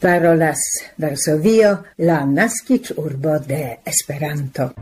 Parolas Varsovio, la naskiĝurbo de Esperanto.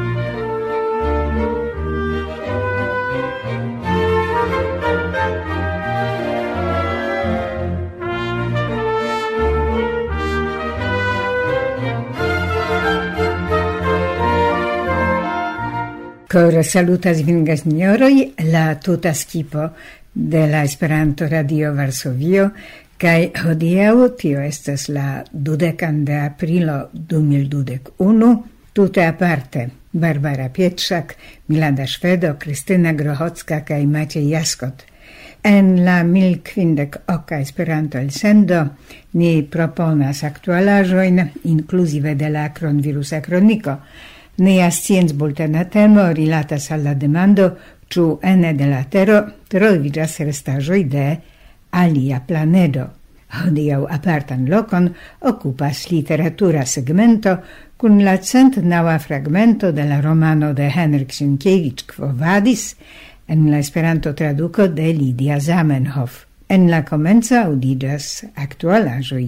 Kore salutas vin gesnioroj, la tuta skipo de la Esperanto Radio Varsovio, kaj hodiaŭ tio estas la 20 de aprilo 2021, tute aparte Barbara Pietrzak, Milada Szwedo, Krystyna Grochocka kaj Maciej Jaskot. En la 1058 Esperanto elsendo ni proponas aktualaĵojn inkluzive de la kronvirusa kroniko. Nia sciencbultena temo rilatas al la demando, ĉu ene de la tero troviĝas restaĵoj de alia planedo. Hodiaŭ apartan lokon okupas literatura segmento kun la 109 fragmento de la romano de Henryk Sienkiewicz Quo Vadis en la Esperanto traduko de Lidia Zamenhof. En la komenco aŭdiĝas aktualaĵoj.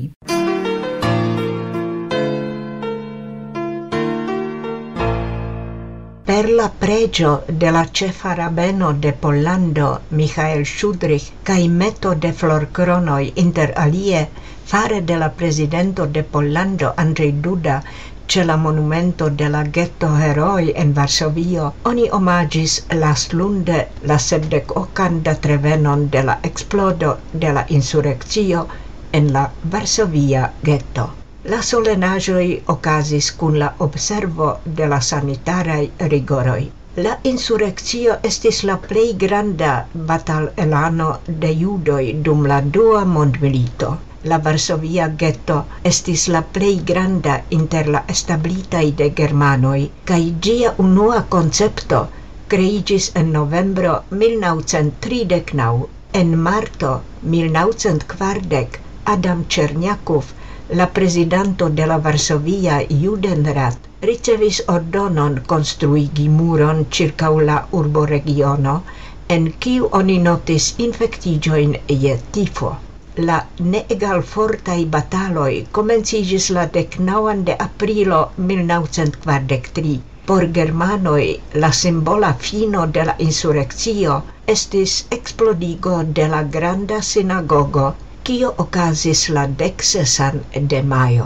Per la pregio de la ĉefa rabeno de Pollando, Michael Šudrich, kaj meto de florkronoj inter alie, fare de la prezidento de Pollando, Andrzej Duda, ĉe la monumento de la getto-heroj en Varsovio, oni omaĝis laslunde la 70 datrevenon de la eksplodo de la insurekcio en la Varsovia getto. La solenaĵoj okazis kun la observo de la sanitaraj rigoroj. La insurekcio estis la plej granda batalelano de judoj dum la Dua mondmilito. La Varsovia getto estis la plej granda inter la establitaj de germanoj, kaj ĝia unua koncepto kreiĝis en novembro 1939. En marto 1940 Adam Černjakov, la prezidanto de la Varsovia Judenrat, ricevis ordonon konstruigi muron ĉirkaŭ la urboregiono, en kiu oni notis infektiĝojn je tifo. La neegalfortaj bataloj komenciĝis la 19 de aprilo 1943. Por germanoj la simbola fino de la insurekcio estis eksplodigo de la granda sinagogo, kio okazis la 16 de majo.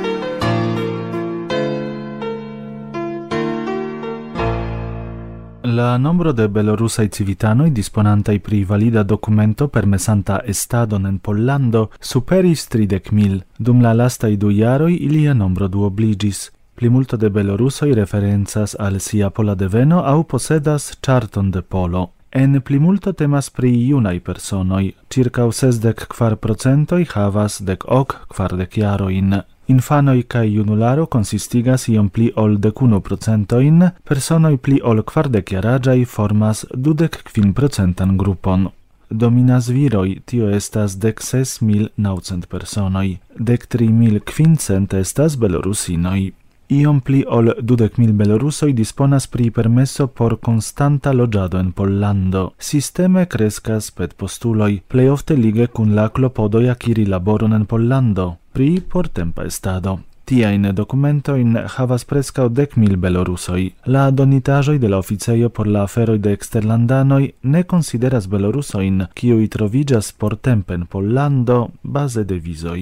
La nombro de belorusaj civitanoj disponantaj pri valida dokumento permesanta estadon en Pollando superis 30.000. Dum la lastaj 2 jaroj ilia nombro duobliĝis. Plimulto de belorusoj referencas al sia pola deveno aŭ posedas ĉarton de polo. En plimulto temas pri junaj personoj, circa 64% havas 10-40 jarojn. Infanoj kaj junularo konsistigas iom pli ol 11%, personoj pli ol 40-jaraĝaj formas 25% grupon. Dominas viroj, tio estas 16.900 personoj, 13.500 estas belorusinoj. Iom pli ol 20.000 belorusoj disponas pri permeso por konstanta loĝado en Pollando. Sisteme kreskas petpostuloj, plej ofte lige kun la klopodoj akiri laboron en Pollando, pri portempa estado. Tiajn dokumentojn havas preskaŭ 10.000 belorusoj. La donitaĵoj de la oficejo por la aferoj de eksterlandanoj ne konsideras belorusojn, kiuj troviĝas portempe en Pollando baze de vizoj.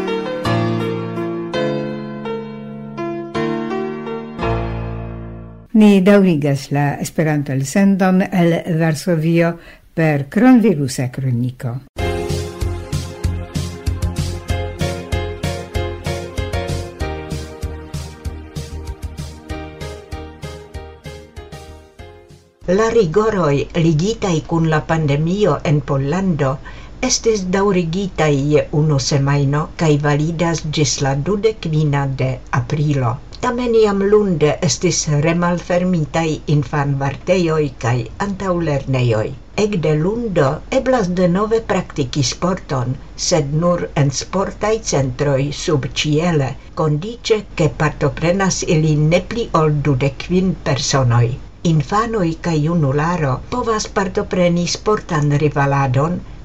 Ni daŭrigas la Esperanto elsendon el Varsovio per kronvirusa kroniko. La rigoroj ligitaj kun la pandemio en Pollando estis daŭrigitaj je 1 semajno kaj validas ĝis la 25 de aprilo. Tamen jam lunde estis remalfermitaj infanvartejoj kaj antaŭlernejoj. Ekde lundo eblas denove praktiki sporton, sed nur en sportaj centroj subĉiele, kondiĉe ke partoprenas ili ne pli ol 25 personoj. Infanoj kaj junularo povas partopreni sportan rivaladon,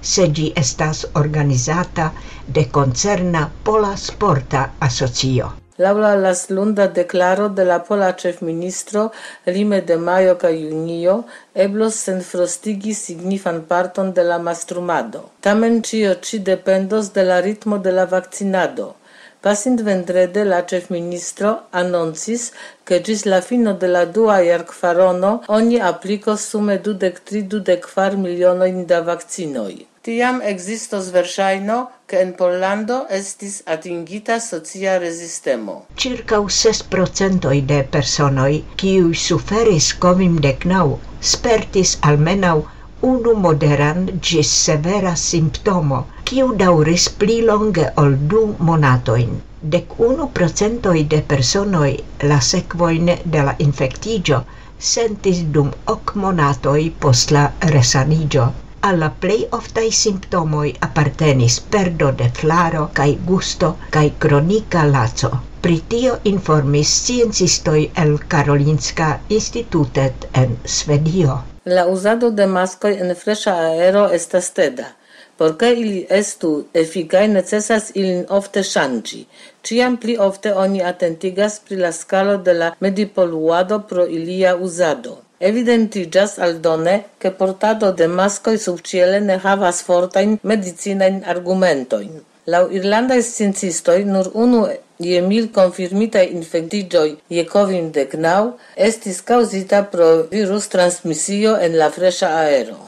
se gi estas organizata de concerna Pola Sporta Asocio. Laŭ la lasta deklaro de la pola ĉefministro lime de majo kaj junio eblos senfrostigi signifan parton de la mastrumado. Tamen ĉio ĉi dependos de la ritmo de la vakcinado. Pasintvendrede la ĉefministro anoncis, ke ĝis la fino de la dua jarkvarono oni aplikos sume 23-24 milionojn da vakcinoj. Tiam existos verŝajno, ke en Pollando estis atingita socia rezistemo. Circa 6% de personoj, kiuj suferis COVID-19, spertis almenaŭ unu moderan ĝis severa simptomo, kiu daŭris pli longe ol 2 monatojn. 11% de personoj la sekvojn de la infektiĝo sentis dum 8 monatoj post la resaniĝo. Alla plej oftaj simptomoj apartenis perdo de flaro kaj gusto kaj kronika laco. Pri tio informis sciencistoj el Karolinska Institutet en Svedio. La uzado de maskoj en freŝa aero estas teda. Por ke ili estu efikaj, necesas ilin ofte ŝanĝi. Ĉiam pli ofte oni atentigas pri la skalo de la medipoluado pro ilia uzado. Evidentiĝas aldone, ke portado de maskoj subĉiele ne havas fortajn medicinajn argumentojn. Laŭ irlandaj sciencistoj nur 1 je 1000 konfirmitaj infektiĝoj je COVID-19 estis kaŭzita pro virus-transmisio en la freŝa aero.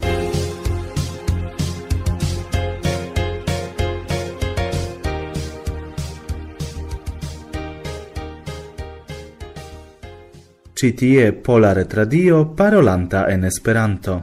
Ci tie Pola Retradio parolanta en Esperanto.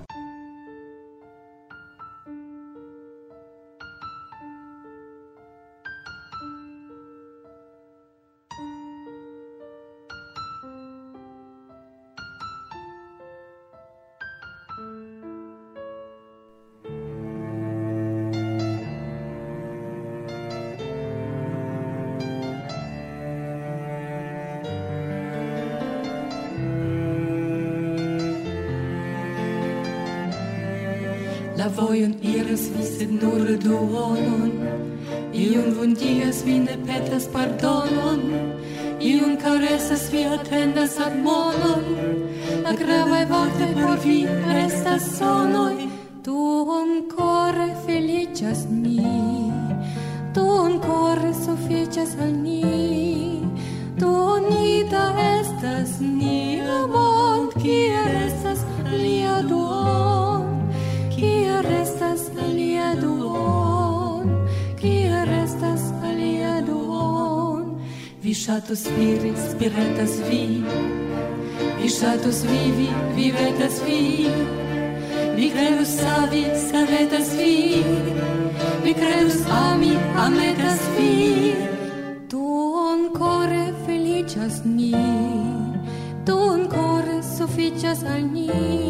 La vojon iras vi sed nur duonon, iun vundigas vi ne petas pardonon, iun karesas vi atendas admonon, la gravaj vortoj por vi restas sonoj. Duonkore feliĉas ni, duonkore sufiĉas al ni, duonida estas nia mond, kie restas lia duon. Kie restas alia duon, kie restas alia duon. Vi ŝatus spiri, spiretas vi, vi ŝatus vivi, vivetas vi, vi kredus savi, savetas vi, vi kredus ami, ametas vi. Duonkore feliĉas ni, duonkore sufiĉas al ni.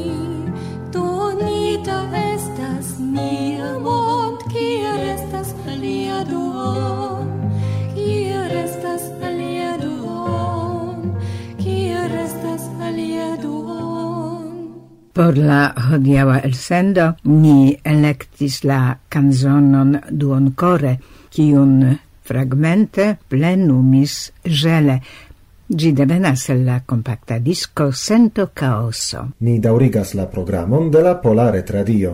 Duonida estas nia mond, kie restas alia duon, kie restas alia duon, kie restas alia duon. Por la hodiaŭa elsendo ni elektis la kanzonon Duonkore, kiun fragmente plenumis Žele. Gi devenas el la compacta disco Sento Caoso. Ni daŭrigas la programon de la Pola Retradio.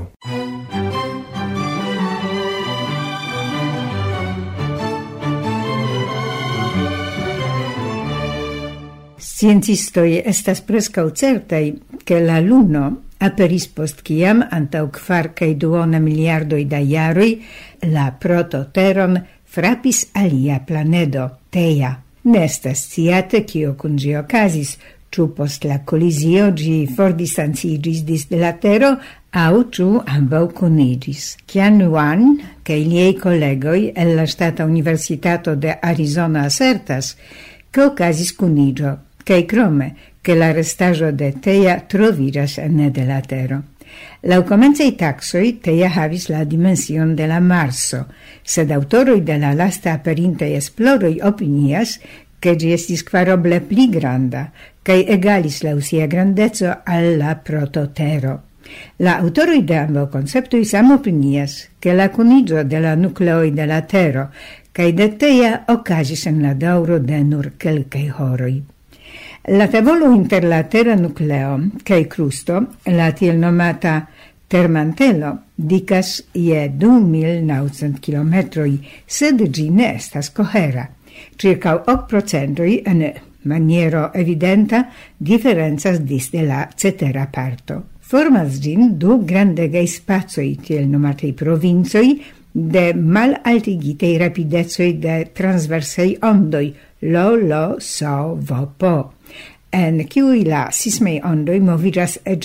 Sciencistoj estas preskaŭ certaj, ke la Luno aperis post kiam antaŭ 4,2 miliardoj da jaroj la prototeron frapis alia planedo, Theia. Ne estas sciate kio kun ĝi okazis, ĉu post la kolizio ĝi fordistanciĝis disde la Tero aŭ ĉu ambaŭ kuniĝis. Qian Yuan kaj liaj kolegoj el la ŝtata universitato de Arizona asertas, ke okazis kuniĝo, kaj krome, ke la restaĵo de Theia troviĝas ene de la Tero. Laŭ komencaj taksoj Theia havis la dimension de la Marso, sed aŭtoroj de la lasta aperintaj esploroj opinias, ke ĝi estis kvaroble pli granda kaj egalis laŭ sia grandeco al la prototero. La autoroi de ambo conceptoi samopinias che la cunigio de la nucleoi de la Tero cae de teia ocasis en la dauro de nur quelcae horoi. La tavolo inter la terra nucleo cae crusto, la tiel nomata termantelo, dicas ie 2900 kilometroi, sed gi ne estas cohera. Circa 8% en maniero evidenta differenzas dis de la cetera parto. Formas gin du grandegei spazioi tiel nomatei provincioi de malaltigitei rapidezoi de transversei ondoi lo, so, vo, po, en cui la sismei ondoi movigas ec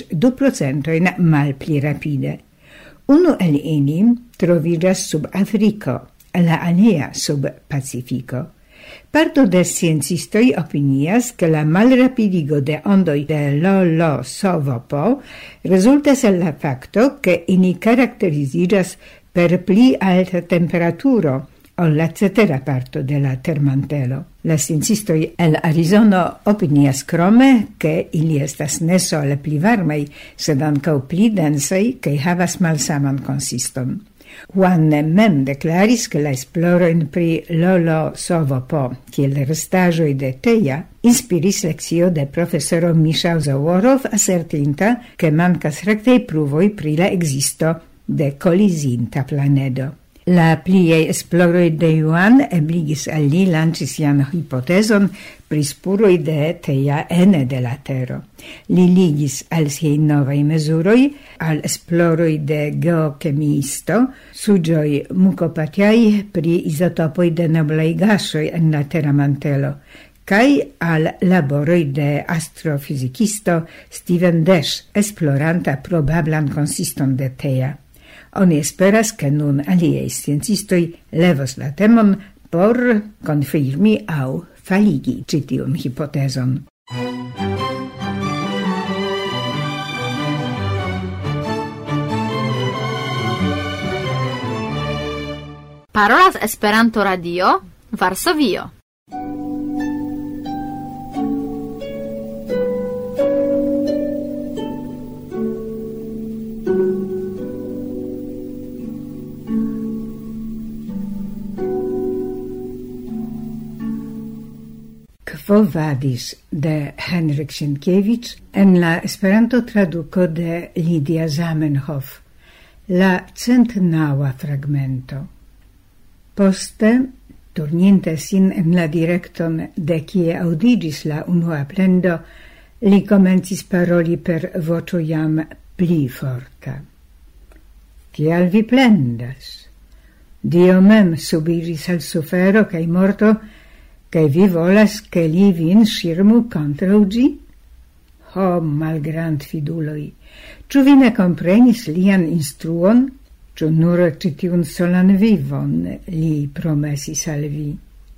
2% mal pli rapide. Unu el ili trovigas sub Africo, la alia sub Pacifico. Parto de sciencistoi opinias che la malrapidigo de ondoi de lo, so, vo, po resultas el la facto che ini caracterizigas per pli alta temperaturo o la cetera parto de la termantelo. La sciencistoi el Arizono opinias crome che ili estas ne sole pli varmei, sed ancau pli densei che havas malsaman consiston. Juan mem declaris che la esploroin pri lo, so, vo, po, kiel restaĵoj de Teja, inspiris lekcio de profesoro Michał Zaworov, assertinta che mancas rectei pruvoi pri la existo de colizinta planedo. La pliei esploroi de Juan ebligis al li lanci sian hipoteson pri spuroi de Teja ene de la Tero. Li ligis al siei novai mesuroi, al esploroi de geochemiisto, sugioi mucopatiai pri isotopoi de noblei gasoi en la Terra mantelo, kai al laboroi de astrofizicisto Steven Desch, esploranta probablan consiston de Teja. Oni esperas che nun aliei sciencistoi levos la temon por confirmi au faligi citium hipoteson. Parolas Esperanto Radio, Varsovio. Quo vadis de Henryk Sienkiewicz en la Esperanto traduco de Lidia Zamenhof, la 109 fragmento. Poste, turninte sin en la directon de kie audigis la unua plendo, li comencis paroli per voĉo jam pli forta. Kial vi plendas? Dio mem subiris al sufero kaj morto, kaj vi volas ke li vin ŝirmu kontraŭ ĝi? Ho, malgrand fiduloj! Ĉu vi ne komprenis lian instruon? Ĉu nur ĉi tiun solan vivon li promesis al vi?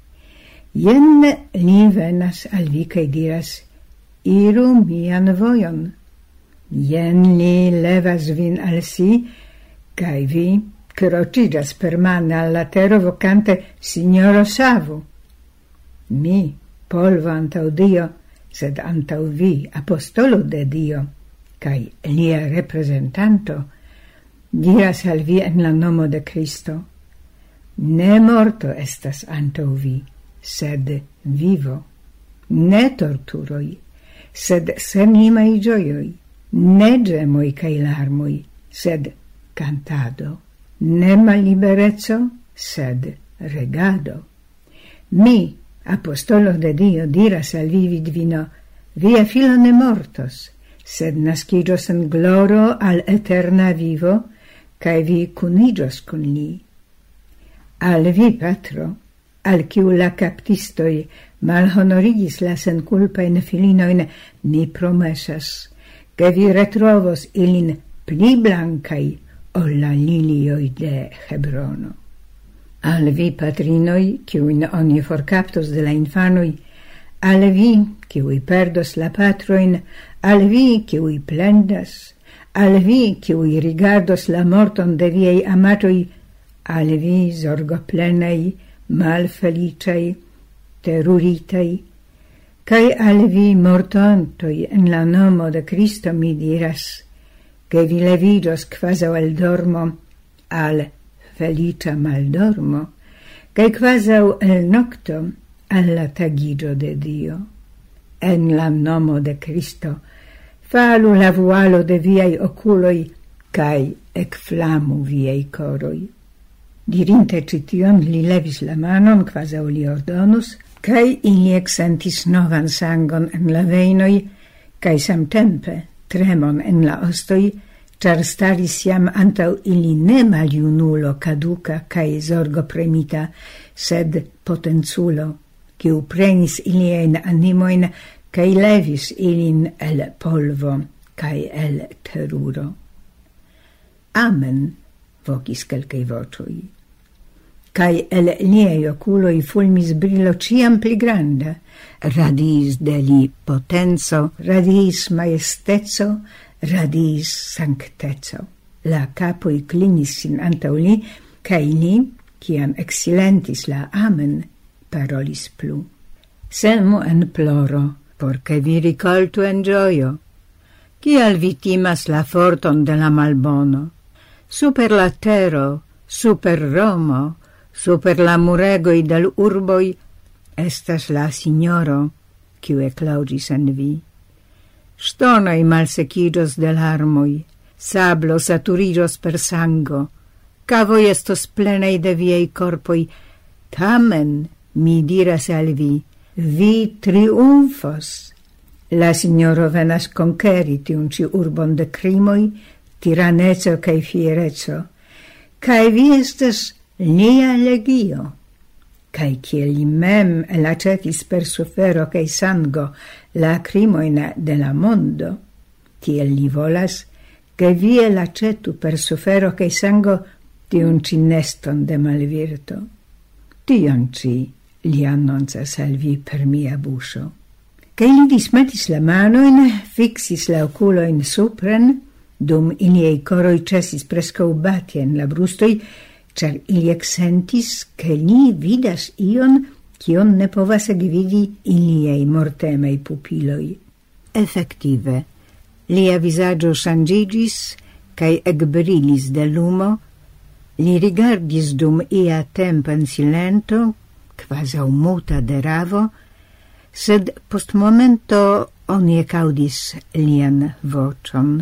Jen li venas al vi kaj diras: iru mian vojon. Jen li levas vin al si, kaj vi kroĉiĝas permane al la tero vokante: Signoro savu! Mi, polvo antaŭ Dio, sed antaŭ vi, apostolo de Dio, kaj lia reprezentanto, diras al vi en la nomo de Cristo: ne morto estas antaŭ vi, sed vivo. Ne torturoj, sed senlimaj ĝojoj. Ne ĝemoj kaj larmoj, sed cantado. Ne mallibereco, sed regado. Mi, apostolo de Dio, diras al vi, vidvino: via filo ne mortos, sed nasciĝos en gloro al eterna vivo, kaj vi kuniĝos kun li. Al vi, patro, al kiu la kaptistoj malhonorigis la senkulpajn filinojn, mi promesas, ke vi retrovos ilin pli blankaj ol la lilioj de Hebrono. Al vi, patrinoj, kiujn oni forkaptos de la infanoj, al vi, kiuj perdos la patrojn, al vi, kiuj plendas, al vi, kiuj rigardos la morton de viaj amatoj, al vi, zorgoplenaj, malfeliĉaj, teruritaj, kaj al vi, mortontoj, en la nomo de Kristo mi diras: che vi levidos quasau el dormo al felicia maldormo, che quasau el nocto alla tagido de Dio. En la nomo de Cristo, falu la vualo de viei oculoi, cae ecflamu viei coroi. Dirinte cition, li levis la manon, quasau li ordonus, cae ili exsentis novan sangon en la veinoi, cae samtempe tremon en la ostoi, char staris iam antau ili ne maliunulo caduca cae zorgo premita, sed potenzulo, quiu prenis ilien animoin, cae levis ilin el polvo, cae el teruro. Amen, vocis quelcae vocioi. Cae el liei oculoi fulmis brillo ciam pli granda, radiis de li potenzo, radiis majestezo, radiis sanctezo. La capoi clinis sin antau li, cae li, ciam exilentis la amen, parolis plu. Semu en ploro, porce vi ricoltu en gioio. Cial vi timas la forton de la malbono? Super la tero, super Romo, super la muregoi del urboi, estas la signoro, quiu eclaudis en vi. Stonoi malsecidos de larmoi, sablo saturidos per sango, cavoi estos plenei de viei corpoi, tamen, mi diras al vi, vi triumfos. La signoro venas conqueri tiunci urbon de crimoi, tiranezo cae fierezo, cae vi estes lia legio. Cae ciel li mem elacetis per sufero cae sango la crimoina de la mondo, tiel li volas, che vi elacetu per sufero cae sango tiunci neston de malvirto. Tion ci li annoncas al vi per mia buscio. Cae li dismetis la manoin, fixis la oculoin supren, dum iliei coroi cesis prescau bati en la brustoi, char ili exsentis che li vidas ion, cion ne povas egvidi iliei mortemei pupiloi. Effective, lia visagio changigis, cae egbrilis de lumo, li rigardis dum ia tempo en silento, quasau muta de ravo, sed post momento oni ecaudis lian vocion.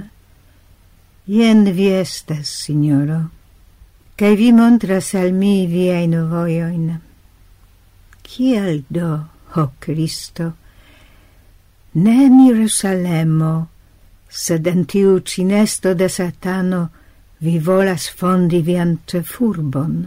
Ien vi estas, signoro, cae vi montras al mi viein voioin. Cial do, ho Cristo, ne en Jerusalemo, sed en tiu cinesto de Satano vi volas fondi vian cefurbon.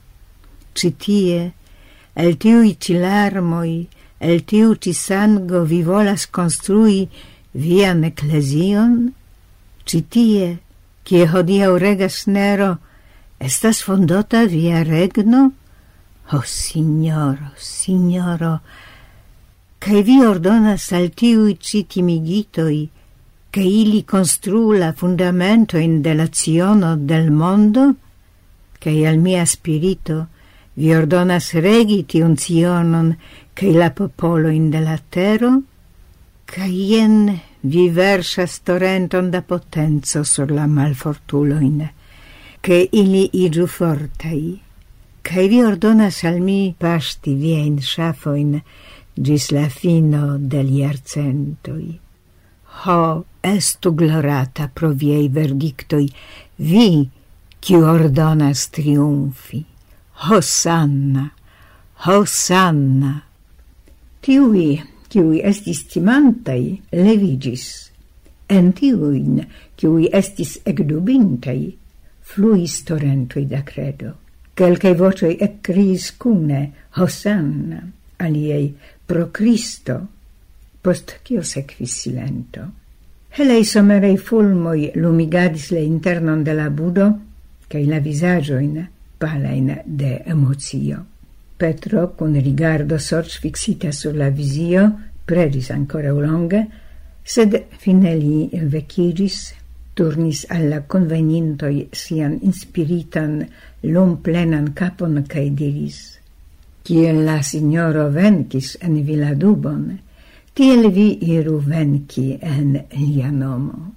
Citie, el tiui ci larmoi, el tiu ci sango vi volas construi vian ecclesion? Citie, cie hodiau regas Nero, estas fondota via regno? O signoro, signoro, cae vi ordonas al tiui ci timigitoi, che ili construu la fundamentoin de la ciono del mondo? Cae al mia spirito vi ordonas regi tion cionon cae la popoloin de la tero? Cae ien vi versas torrenton da potenzo sur la malfortuloin, che ili igiu fortei, cae vi ordonas al mi pasti viein schafoin gis la fino del iarcentoi. Ho, estu glorata pro viei verdictoi, vi, qui ordonas triumfi. Hosanna, Hosanna. Tiui, qui estis timantai, levigis. En tiuin, qui estis egdubintai, fluis torrentui da credo. Quelcae vocioi eccriis cune, Hosanna, aliei pro Cristo, post cio sequis silento. Helei somerei fulmoi lumigadis le internon de la budo, cae la visagioin palain de emotio. Petro, con rigardo sorts fixita sur la visio, predis ancora longe, sed fine li vecigis, turnis alla convenintoi sian inspiritan lum plenan capon cae diris: Ciel la signoro vencis en Viladubon, tiel vi iru venci en lia nomo.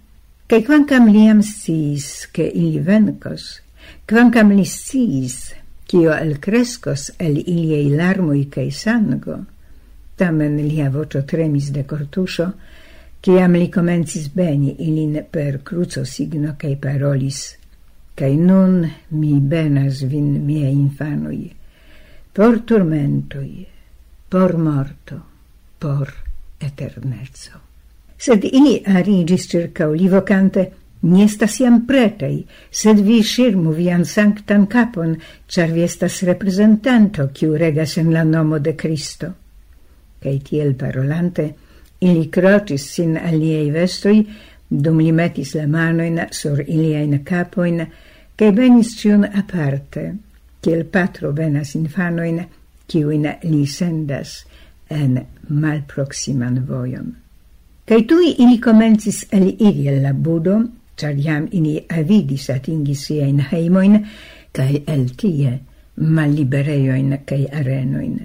Cae quancam liam sciis che ili vencos, quancam li sciis cio el crescos el iliei larmoi cae sango, tamen lia vocio tremis de cortuscio, ciam li comencis beni ilin per cruco signo cae parolis, cae nun mi benas vin miei infanoi, por turmentoi, por morto, por eternezzo. Sed ili arigis circa li vocante, ni estas iam pretei, sed vi shirmu vian sanctan capon, char vi estas representanto, kiu regas en la nomo de Cristo. Cae tiel parolante, ili crocis sin aliei vestoi, dum li metis la manoin sur iliein capoin, cae benis ciun aparte, kiel patro benas infanoin, kiuin li sendas en malproximan vojon. Cae tui ili comencis eliri el la budo, char jam ili avidis atingi siein heimoin, cae el tie mallibereioin cae arenoin.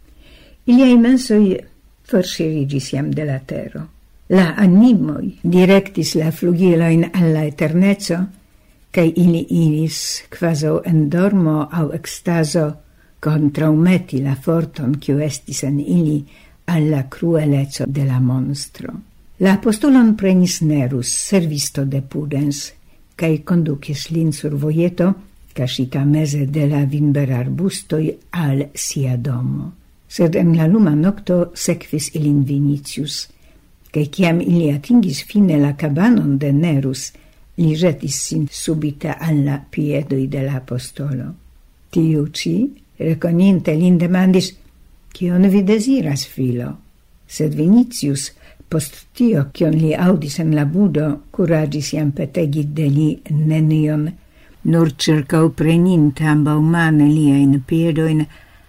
Iliai mensoi forŝirigis jam de la tero. La animoi directis la flugiloin alla eternezzo, cae ili iris quaso en dormo au extaso contraumeti la forton quiu estis en ili alla cruelezzo de la monstro. La apostolon prenis Nerus, servisto de Pudens, cae conducis lin sur voieto, cascita meze de la vinber arbustoi al sia domo. Sed en la luma nocto sequis ilin Vinicius, cae ciam ili atingis fine la cabanon de Nerus, li jetis sin subita alla piedoi de la apostolo. Tiu ci, reconinte, lin demandis, «Cion vi desiras, filo?» Sed Vinicius, post tio, cion li audis en la budo, curagis iam petegi de li nenion, nur circau preninte ambau mane liain piedoin,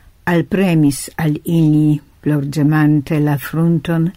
alpremis al ili, plorgemante la frunton,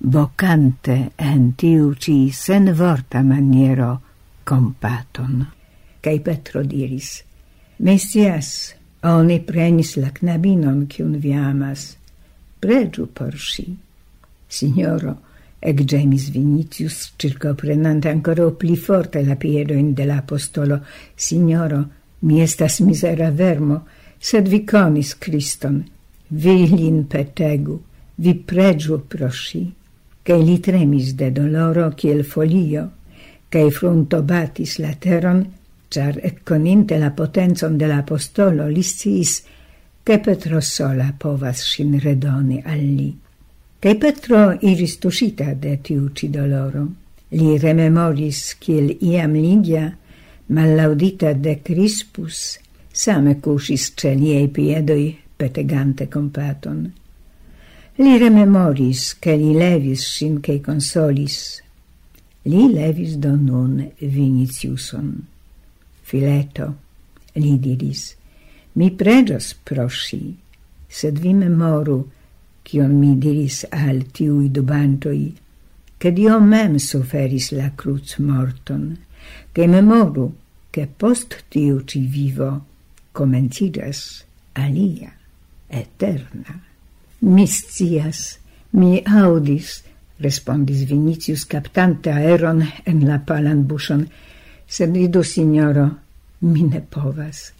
vocante en tiu ci sen vorta maniero compaton. Cae Petro diris, «Messias, oni prenis la knabinon cium vi amas, pregiu por si». Signoro, ecgemis Vinicius, circoprenante ancora pli forte la piedoin de l'apostolo, «Signoro, mi estas misera vermo, sed vi conis Christon, vi lin petegu, vi pregiu pro si». Cae li tremis de doloro ciel folio, cae frunto batis la teron, char ecconinte la potenzon de l'apostolo li sciis che Petro sola povas sin redoni al li. Cae Petro iris tusita de tiu ci doloro. Li rememoris ciel iam Ligia, mallaudita de Crispus, same cusis ce liei piedoi petegante compaton. Li rememoris che li levis sin che consolis. Li levis do nun Viniciuson. Fileto, li diris, mi pregios pro si, sed vi memoru, cion mi diris al tiui dubantoi, che Dio mem suferis la cruz morton, che memoru, che post tiu ci vivo comencidas alia, eterna. Mi scias, mi audis, respondis Vinicius captante aeron en la palan buŝon, sed vidu, signoro, mi ne povas.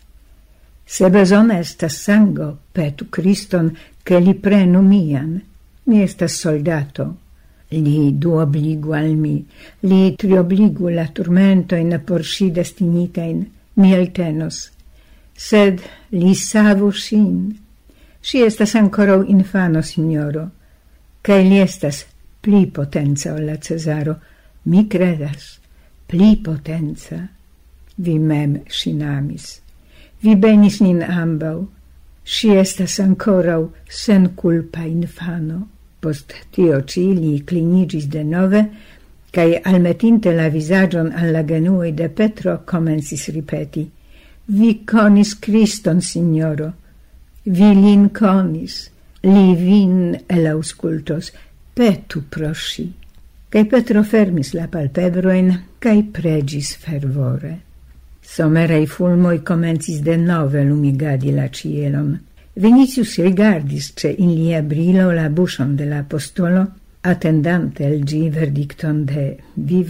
Se besona estas sango, petu Christon, che li prenu mian. Mi estas soldato. Li duobligu al mi, li triobligu la turmentoin por si destinitein, mi eltenos. Sed li savu sin. Si estas ancora infano, signoro, cae li estas pli potenza ol la Cesaro, mi credas, pli potenza. Vi mem sin amis. Vi benis nin ambau. Si estas ancora sen culpa infano. Post tio ci li clinigis de nove, cae almetinte la visagion alla genuoi de Petro comencis ripeti. Vi conis Christon, signoro. Vi lin conis, li vin elauscultos, petu pro si. Cae Petro fermis la palpebroin, cae pregis fervore. Somerei fulmoi comencis de nove lumigadi la cielon. Vinicius rigardis ce in lia brilo la buŝon de l'apostolo, attendante el gi verdicton de vivo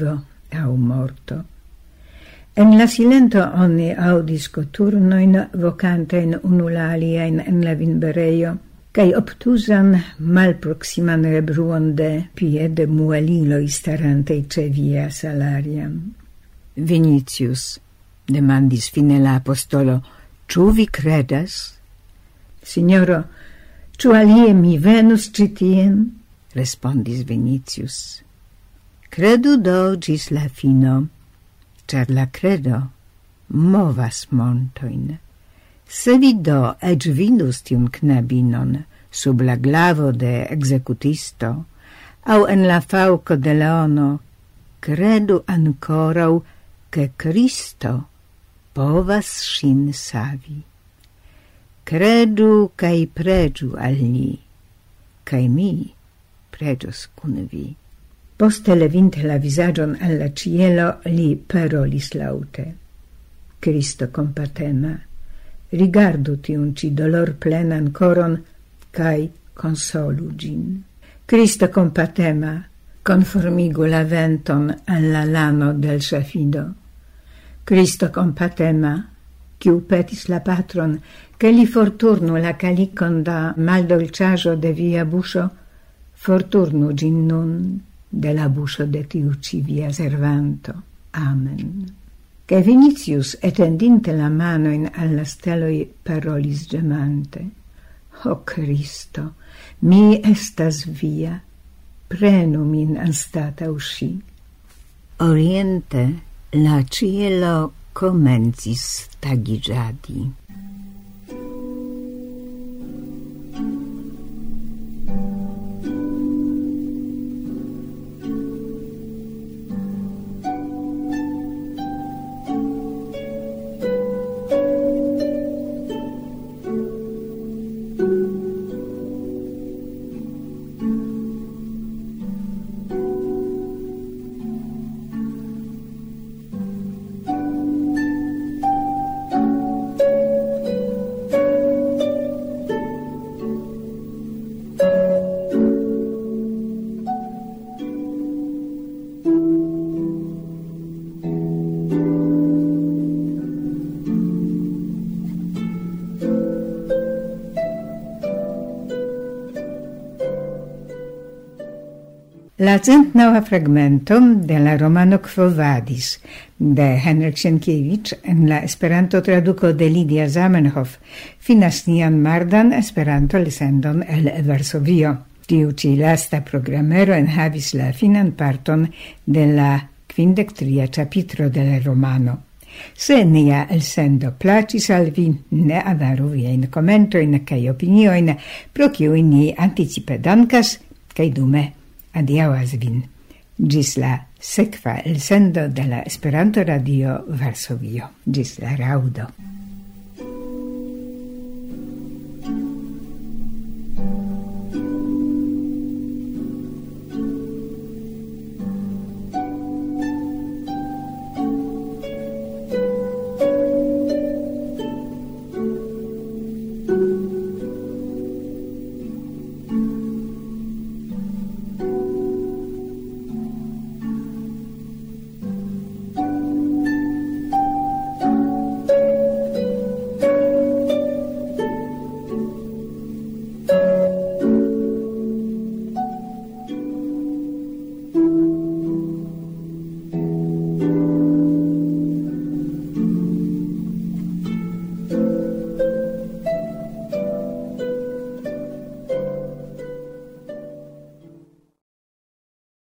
au morto. En la silento oni audis coturnoin vocantein unulaliain en la vinbereio, cae obtusan malproximan rebruon de piede mueliloi starantei ce via salariam. Vinicius, demandis fine la apostolo, ciu vi credas? Signoro, ciu alie mi venus citien? Respondis Vinicius. Credu do gis la fino, char la credo movas montoin. Se vi do ec vidus tiun knabinon sub la glavo de executisto, au en la fauco de leono, credu ancorau che Cristo povas sin savi. Credu cae pregiu al li, cae mi pregius cun vi. Poste levinte la visagion alla cielo, li parolis laute. Cristo compatema, rigardu tiun ci dolor plenan coron, cae consolu gin. Cristo compatema, conformigu la venton alla lano del scefido. Cristo compatema, quiu petis la patron, che li forturnu la calicon da maldolciaggio de via buscio, forturnu gin nun de la buscio de tiu ci via servanto. Amen. Che Vinicius, etendinte la manoin alla steloi, parolis gemante. O Cristo, mi estas via, prenu min anstata usci. Oriente la cielo comencis tagigiadi. La centnaua fragmento de la romano Quo Vadis de Henryk Sienkiewicz en la Esperanto traduco de Lidia Zamenhof finas nian mardan Esperanto lesendon el Varsovio. Tiu ci lasta programero enhavis la finan parton de la 53 capitro de la romano. Se nia elsendo placis al vi, ne avaru vien commentoin cae opinioin, pro ciui ni anticipe dankas, cae dume adiauas vin. Gis la sekva elsendo de la Esperanto Radio Varsovio. Gis la raudo.